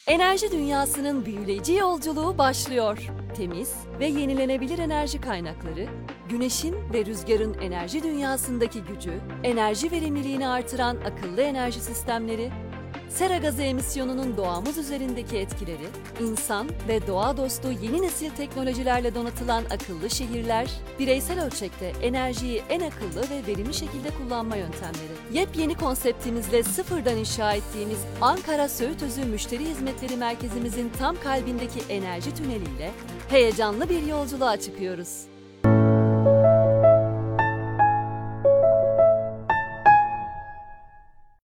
Enerji dünyasının büyüleyici yolculuğu başlıyor. Temiz ve yenilenebilir enerji kaynakları, güneşin ve rüzgarın enerji dünyasındaki gücü, enerji verimliliğini artıran akıllı enerji sistemleri, sera gazı emisyonunun doğamız üzerindeki etkileri, insan ve doğa dostu yeni nesil teknolojilerle donatılan akıllı şehirler, bireysel ölçekte enerjiyi en akıllı ve verimli şekilde kullanma yöntemleri. Yepyeni konseptimizle sıfırdan inşa ettiğimiz Ankara Söğütözü Müşteri Hizmetleri Merkezimizin tam kalbindeki enerji tüneliyle heyecanlı bir yolculuğa çıkıyoruz.